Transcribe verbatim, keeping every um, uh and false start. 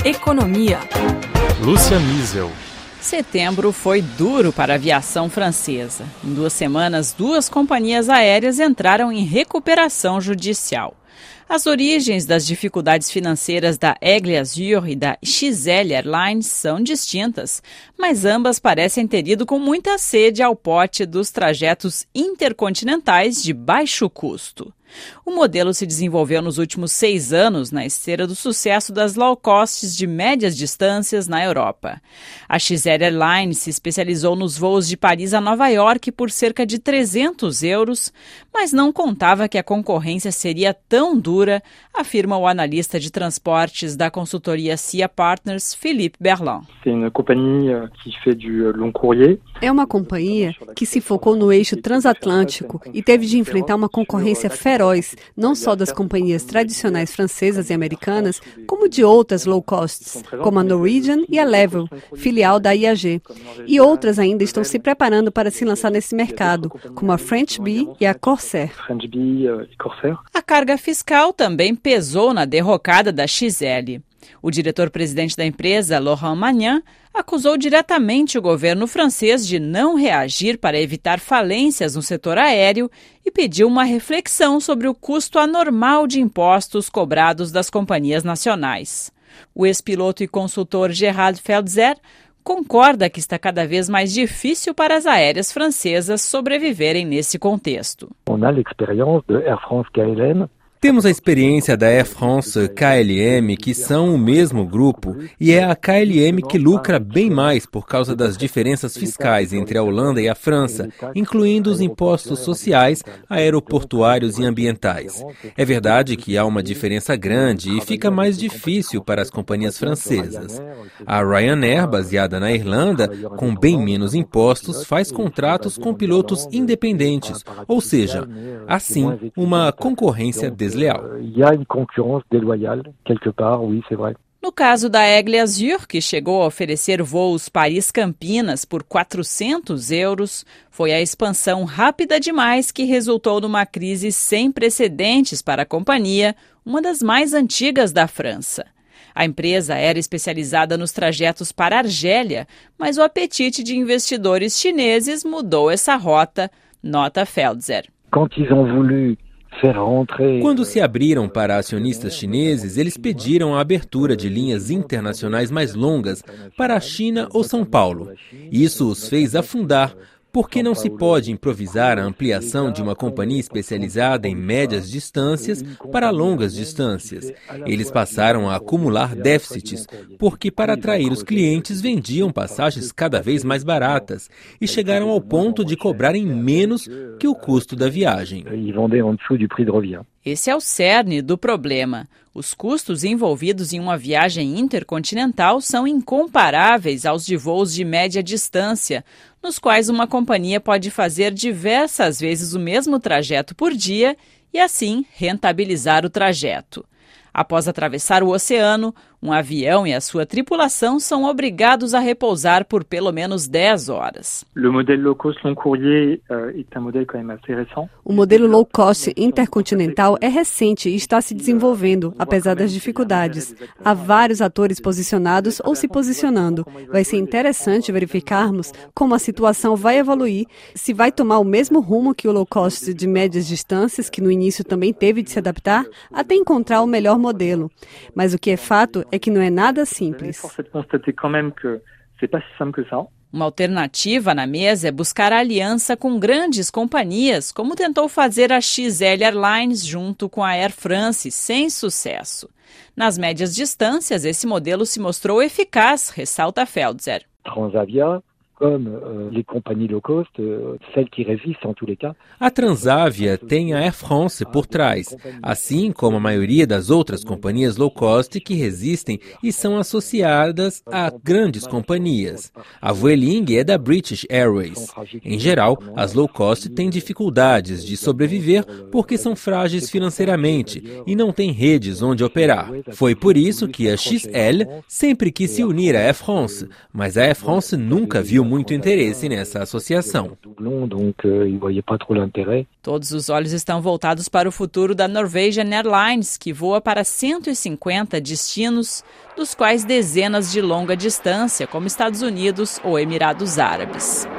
Economia. Lúcia Miesel. Setembro foi duro para a aviação francesa. Em duas semanas, duas companhias aéreas entraram em recuperação judicial. As origens das dificuldades financeiras da Aigle Azur e da X L Airlines são distintas, mas ambas parecem ter ido com muita sede ao pote dos trajetos intercontinentais de baixo custo. O modelo se desenvolveu nos últimos seis anos na esteira do sucesso das low costs de médias distâncias na Europa. A X L Airlines se especializou nos voos de Paris a Nova York por cerca de trezentos euros, mas não contava que a concorrência seria tão dura, afirma o analista de transportes da consultoria C I A Partners, Philippe Berland. É uma companhia que se focou no eixo transatlântico e teve de enfrentar uma concorrência feroz, não só das companhias tradicionais francesas e americanas, como de outras low costs, como a Norwegian e a Level, filial da I A G. E outras ainda estão se preparando para se lançar nesse mercado, como a French Bee e a Corsair. A carga fiscal também pesou na derrocada da X L. O diretor-presidente da empresa, Laurent Magnan, acusou diretamente o governo francês de não reagir para evitar falências no setor aéreo e pediu uma reflexão sobre o custo anormal de impostos cobrados das companhias nacionais. O ex-piloto e consultor Gerald Felzer concorda que está cada vez mais difícil para as aéreas francesas sobreviverem nesse contexto. On a l'expérience de Air France K L M. Temos a experiência da Air France K L M, que são o mesmo grupo, e é a K L M que lucra bem mais por causa das diferenças fiscais entre a Holanda e a França, incluindo os impostos sociais, aeroportuários e ambientais. É verdade que há uma diferença grande e fica mais difícil para as companhias francesas. A Ryanair, baseada na Irlanda, com bem menos impostos, faz contratos com pilotos independentes, ou seja, assim, uma concorrência desleal. No caso da Aigle Azur, que chegou a oferecer voos Paris-Campinas por quatrocentos euros, foi a expansão rápida demais que resultou numa crise sem precedentes para a companhia, uma das mais antigas da França. A empresa era especializada nos trajetos para Argélia, mas o apetite de investidores chineses mudou essa rota, nota Felzer. Quando se abriram para acionistas chineses, eles pediram a abertura de linhas internacionais mais longas para a China ou São Paulo. Isso os fez afundar, porque não se pode improvisar a ampliação de uma companhia especializada em médias distâncias para longas distâncias. Eles passaram a acumular déficits, porque para atrair os clientes vendiam passagens cada vez mais baratas e chegaram ao ponto de cobrarem menos que o custo da viagem. Esse é o cerne do problema. Os custos envolvidos em uma viagem intercontinental são incomparáveis aos de voos de média distância, nos quais uma companhia pode fazer diversas vezes o mesmo trajeto por dia e, assim, rentabilizar o trajeto. Após atravessar o oceano, um avião e a sua tripulação são obrigados a repousar por pelo menos dez horas. O modelo low cost intercontinental é recente e está se desenvolvendo, apesar das dificuldades. Há vários atores posicionados ou se posicionando. Vai ser interessante verificarmos como a situação vai evoluir, se vai tomar o mesmo rumo que o low cost de médias distâncias, que no início também teve de se adaptar, até encontrar o melhor modelo. Mas o que é fato é que não é nada simples. Uma alternativa na mesa é buscar aliança com grandes companhias, como tentou fazer a X L Airlines junto com a Air France, sem sucesso. Nas médias distâncias, esse modelo se mostrou eficaz, ressalta Felzer. Transavia, comme euh, les compagnies low cost, euh, celles qui résistent en tous les cas. A Transavia tem a Air France por trás, assim como a maioria das outras companhias low cost que resistem e são associadas a grandes companhias. A Vueling é da British Airways. Em geral, as low cost têm dificuldades de sobreviver porque são frágeis financeiramente e não têm redes onde operar. Foi por isso que a X L sempre quis se unir à Air France, mas a Air France nunca viu muito interesse nessa associação. Todos os olhos estão voltados para o futuro da Norwegian Airlines, que voa para cento e cinquenta destinos, dos quais dezenas de longa distância, como Estados Unidos ou Emirados Árabes.